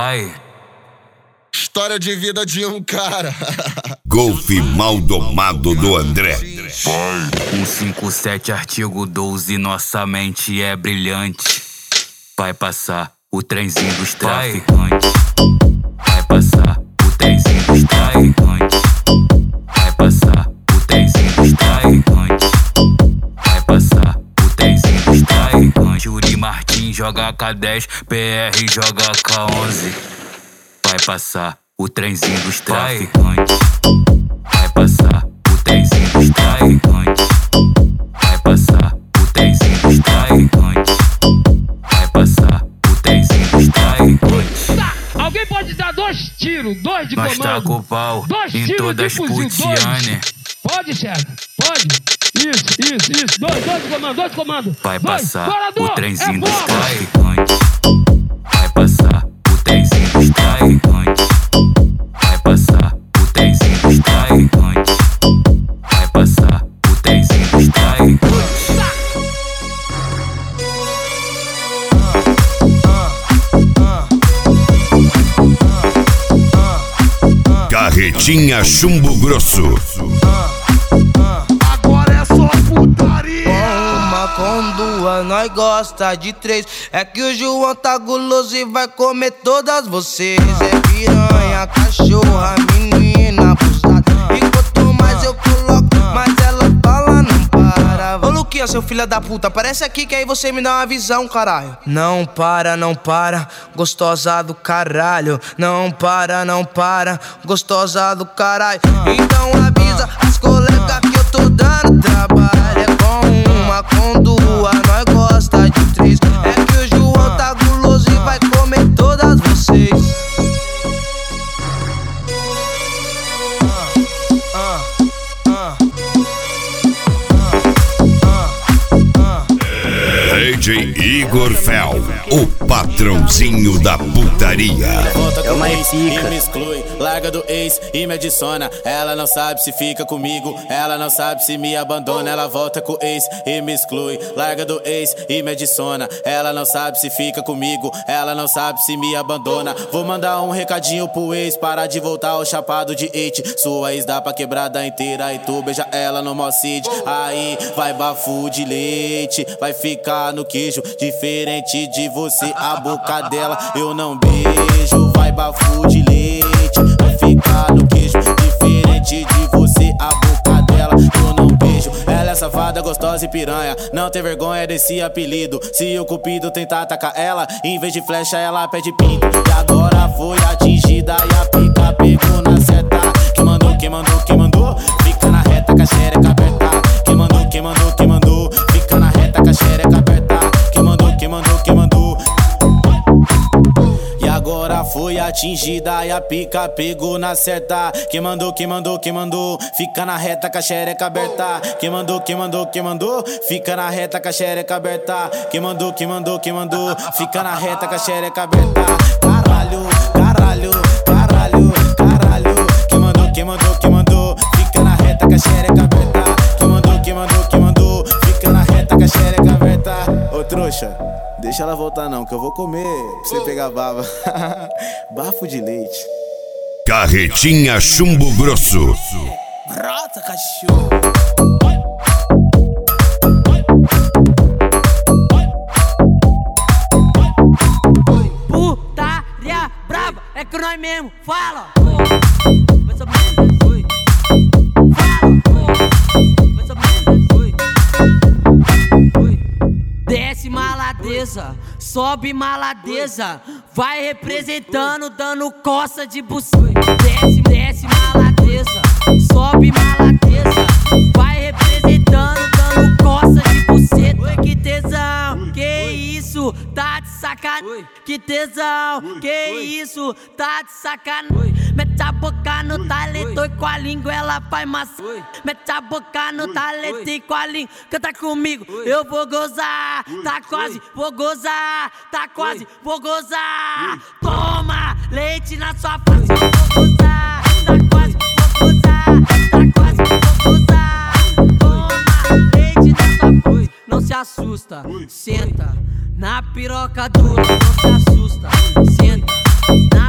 Vai. História de vida de um cara. Golfe mal domado do André. Vai. 157 artigo 12, nossa mente é brilhante. Vai passar o trenzinho dos traficantes. Vai passar o trenzinho dos traficantes. Vai passar o trenzinho dos traficantes. Vai passar o trenzinho dos traficantes. Yuri Martins joga K10, PR joga K11. Vai passar o trenzinho dos traficantes. Vai passar o trenzinho dos traficantes. Vai passar o trenzinho dos traficantes. Vai passar o trenzinho dos traficantes. Tá, alguém pode dar 2 tiros, 2 de Nós comando. tá com o pau 2 em tiros todas de fuzil, putiane. 2. Pode, chefe, pode. Isso. 2 de comando, 2 de comando. Vai Dois. passar Bolador, o trenzinho dos bomba. traficantes. Vai passar o trenzinho dos traficantes. Vai passar o trenzinho dos traficantes. Vai passar o trenzinho dos traficantes. Carretinha Chumbo Grosso. Agora é só putaria. Uma com duas, nós gosta de 3. É que o João tá guloso e vai comer todas vocês. É piranha, cachorra, menina abusada. E quanto mais eu coloco, mais ela fala, não para. Ô Luquinha, seu filho da puta, aparece aqui que aí você me dá uma visão, caralho. Não para, gostosa do caralho. Não para, gostosa do caralho. Então avisa as colegas que eu tô dando trabalho. É com uma, com duas, nós gosta de 3. É que o João tá guloso e vai comer todas vocês. DJ Igor Fel, o patrãozinho da putaria. É uma ex e me exclui, larga do ex e me adiciona. Ela não sabe se fica comigo, ela não sabe se me abandona. Ela volta com o ex e me exclui, larga do ex e me adiciona. Ela não sabe se fica comigo, ela não sabe se me abandona. Vou mandar um recadinho pro ex, parar de voltar ao chapado de hate. Sua ex dá pra quebrada inteira e tu beija ela no Mocid. Aí vai bafo de leite, vai ficar no queijo. Diferente de você, a boca dela eu não beijo. Vai bafo de leite, vai ficar no queijo. Diferente de você, a boca dela eu não beijo. Ela é safada, gostosa e piranha, não tem vergonha desse apelido. Se o cupido tentar atacar ela, em vez de flecha ela pede pinto. E agora foi atingida e a pica pegou na seta. Quem mandou, fica na reta com a xereca aberta. Quem mandou, fica na reta com a xereca aberta. Quem mandou. E agora foi atingida e a pica pegou na certa. Quem mandou, fica na reta com a xereca aberta. Quem mandou, fica na reta com a xereca aberta. Quem mandou, fica na reta com a xereca aberta. Caralho. Quem mandou, fica na reta com a xereca aberta. Quem mandou, fica na reta com a xereca aberta. Ô trouxa, deixa ela voltar não, que eu vou comer pra você pegar baba. Bafo de leite. Carretinha Chumbo Grosso. Brota, cachorro. Putaria brava, é que nós mesmo fala. Desce maladeza, sobe maladeza, vai representando, dando coça de buceta. Desce maladeza, sobe maladeza, vai representando, dando coça de buceta. Oi, que tesão, que isso, tá de sacanagem. Que tesão, que isso, tá de sacanagem. Mete a boca no talento e com a língua ela faz massa. Mete a boca no talento e com a língua canta comigo, eu vou gozar. Tá quase, vou gozar. Tá quase, vou gozar. Toma leite na sua face, eu vou gozar. Tá quase, vou gozar. Tá quase, vou gozar. Toma leite na sua face. Não se assusta, senta na piroca dura. Não se assusta, senta na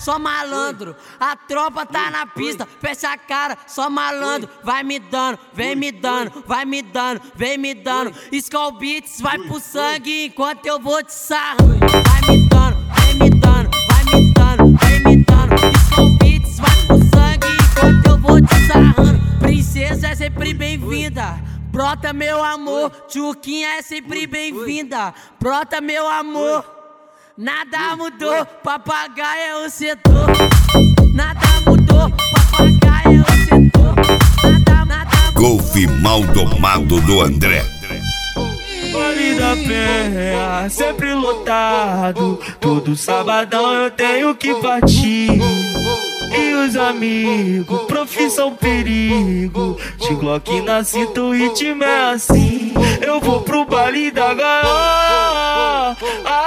só malandro. A tropa tá na pista, fecha a cara, só malandro. Vai me dando, vem me dando, vai me dando, vem me dando. Skull Beats vai pro sangue enquanto eu vou te sarrando. Vai me dando, vem me dando, vai me dando, vem me dando. Skull Beats vai pro sangue enquanto eu vou te sarrando. Princesa é sempre bem-vinda. Brota meu amor, Tchuquinha é sempre bem-vinda. Brota meu amor, nada mudou, papagaio é o setor. Nada mudou, papagaio é o setor. Nada Golfe mal domado do André. Vale da Penha, sempre lotado. Todo sabadão eu tenho que partir. E os amigos, profissão perigo. De Glock na cinta, o ritmo é assim. Eu vou pro baile da gaiola,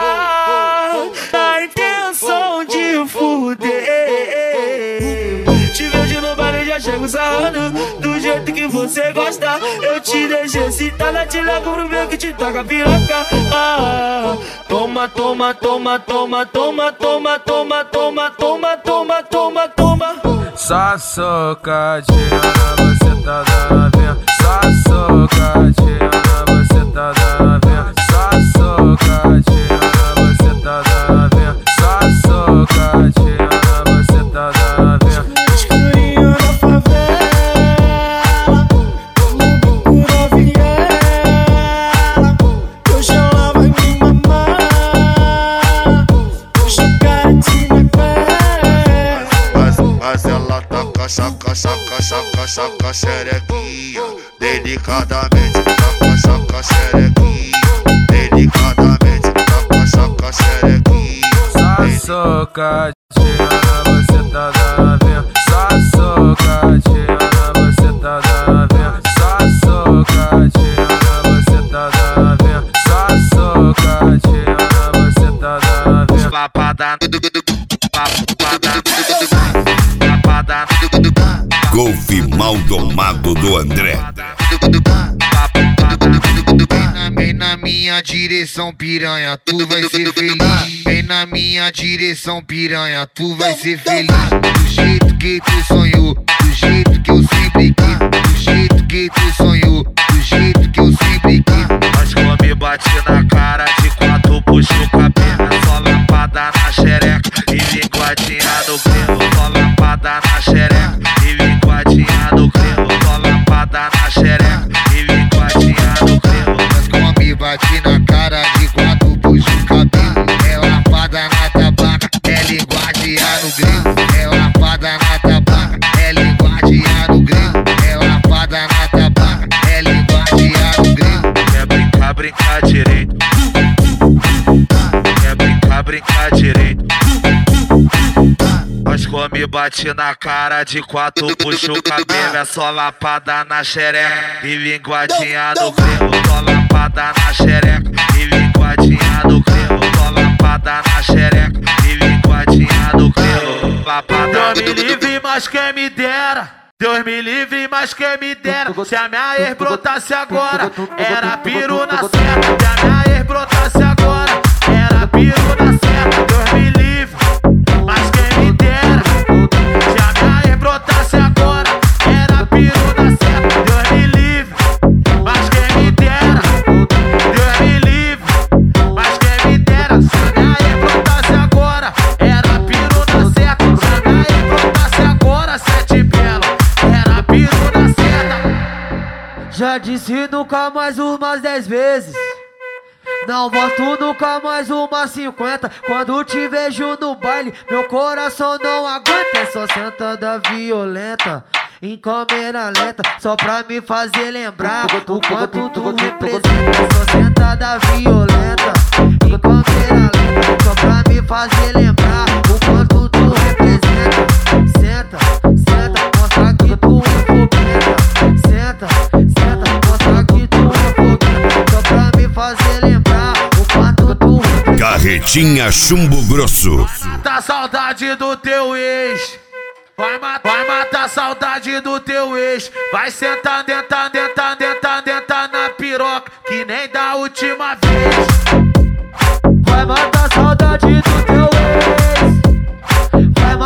a intenção de fuder. Te vejo no baile, já chego sarrando do jeito que você gosta. Eu te deixo excitada, te levo pro meu que te toca piroca. Toma, toma, toma, toma, toma, toma, toma, toma, toma, toma, toma, toma. Só socadinha na bucetada novinha. Só socadinha na bucetada novinha. Só socadinha na bucetada novinha. Só socadinha na bucetada novinha. Escurinho da favela, no bico da viela. Hoje ela vai me mamar. Hoje eu quero te levar. Mas ela tá cacha, xerequinha. Delicadamente tá cacha, xerequinha. Delicadamente tá cacha, xerequinha. Só socadinha na bucetada novinha. Só socadinha na bucetada novinha. Só socadinha na bucetada novinha. Só socadinha na bucetada novinha. Lapada, Golfe mal domado do André. Vem na minha direção, piranha, tu vai ser feliz. Vem na minha direção, piranha, tu vai ser feliz. Do jeito que tu sonhou, do jeito que eu sempre quis. Do jeito que tu sonhou, do jeito que eu sempre quis. Mas come bate na cara de quatro, puxa o cabelo. Só lapada na xereca e linguadinha no grelo. Só lapada na xereca e linguadinha no grelo. Só lapada na xereca e linguadinha no grelo. Mas come bate na cara de quatro, puxa o cabelo. É lapada na tabaca, é linguadinha no grelo. É lapada na tabaca, é linguadinha no grelo. É lapada na tabaca, é linguadinha no grelo. Quer brincar, brincar direito. Quer brincar, brincar direito. Mas come bate na cara de quatro, puxa o cabelo. É só lapada na xereca e linguadinha no grelo. Só lapada na xereca e linguadinha no grelo. Só lapada na xereca e linguadinha no grelo. Lapada. Deus me livre, mas quem me dera. Deus me livre, mas quem me dera. Se a minha ex brotasse agora, era piro na serra. Se a minha ex brotasse agora, era piro na serra. Deus me livre, mas quem me dera. Se a minha ex brotasse agora, era piro na serra. Deus me livre, mas quem me dera. Deus me livre, mas quem me dera. Se a minha ex brotasse agora, era piro na serra. Se a minha ex brotasse agora, sete belo. Já disse nunca mais umas 10 vezes. Não volto nunca mais umas 50. Quando te vejo no baile, meu coração não aguenta. É só sentada violenta, em câmera lenta, só pra me fazer lembrar o quanto tu representa. É só sentada violenta, em câmera lenta, só pra me fazer lembrar o quanto tu representa. Senta, senta, mostra que tu é fogueta. Senta, senta, mostra que tu é fogueta. Só pra me fazer lembrar o quanto tu representa. Carretinha Chumbo Grosso. Tá saudade do teu ex. Vai matar a saudade do teu ex. Vai sentar, dentar, dentar, dentar, dentar na piroca, que nem da última vez. Vai matar a saudade do teu ex. Vai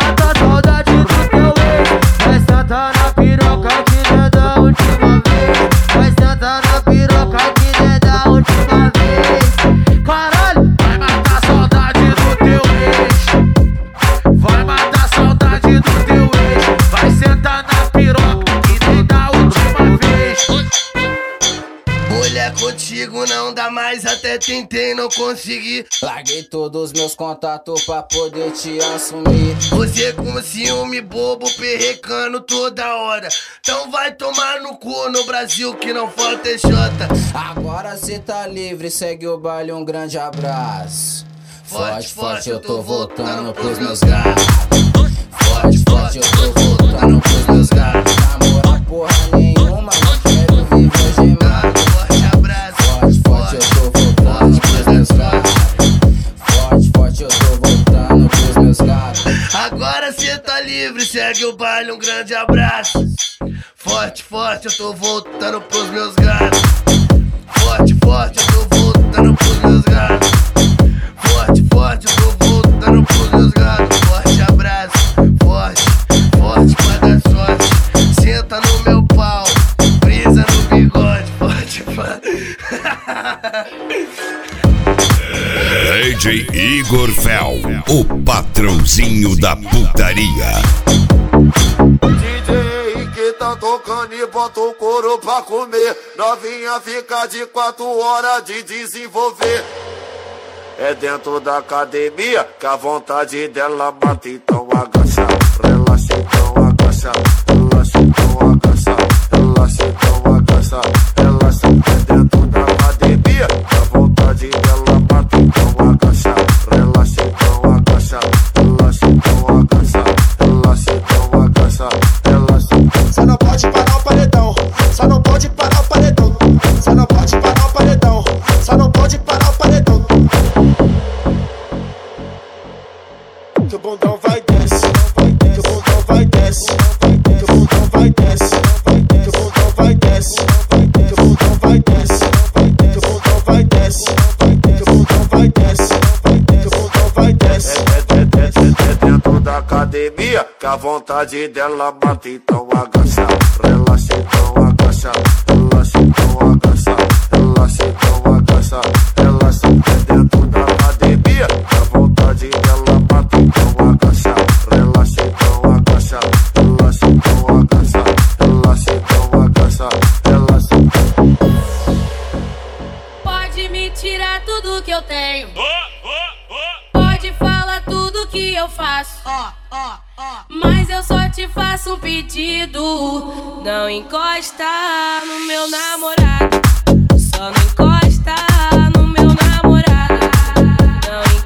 mulher contigo não dá mais, até tentei, não consegui. Larguei todos meus contatos pra poder te assumir. Você com ciúme bobo, perrecando toda hora. Então vai tomar no cu, no Brasil que não falta é Jota. Agora cê tá livre, segue o baile, um grande abraço. Forte, forte, eu tô voltando pros meus gatos. Forte, forte, eu tô voltando pros meus gatos. Namorar porra nenhuma, não quero viver gemado. Forte abraço. Forte, forte, eu tô voltando pros meus gatos. Forte, forte, eu tô voltando pros meus gatos. Agora cê tá livre, segue o baile, um grande abraço. Forte, forte, eu tô voltando pros meus gatos. Forte, forte, eu tô voltando pros meus gatos. Forte, forte, eu tô voltando pros meus gatos. Forte abraço, forte, forte pra dar sorte. Senta no meu pau, brisa no bigode. Forte, forte. DJ Igor Fel, o patrãozinho da putaria. DJ que tá tocando e bota o couro pra comer. Novinha fica de 4 horas de desenvolver. É dentro da academia que a vontade dela mata. Então agacha, relaxa, então agacha. Relaxa, então agacha. Relaxa, então agacha. Relaxa, é dentro da academia que a vontade dela mata. Então agacha, relaxa, então agacha. Relaxa, então agacha. Relaxa, então agacha. Relaxa. Só não pode parar o paredão. Só não pode parar o paredão. Só não pode parar o paredão. Só não pode parar o paredão. Que o bundão vai desce, que o bundão vai desce, que o bundão vai desce, que o bundão vai desce, que o bundão vai desce, que o bundão vai desce, que o bundão vai desce, que o bundão vai desce. É dentro da academia que a vontade dela mata. Então agacha, relaxa, então agacha. Relaxa, então agacha. Relaxa, então agacha. Relaxa, é dentro da academia que a vontade dela mata. Então agacha, relaxa, então agacha. Relaxa, então agacha. Relaxa, então agacha. Relaxa. Pode me tirar tudo que eu tenho. Pode falar tudo que eu faço. Mas eu só te faço um pedido. Não encosta no meu namorado. Só não encosta no meu namorado. Não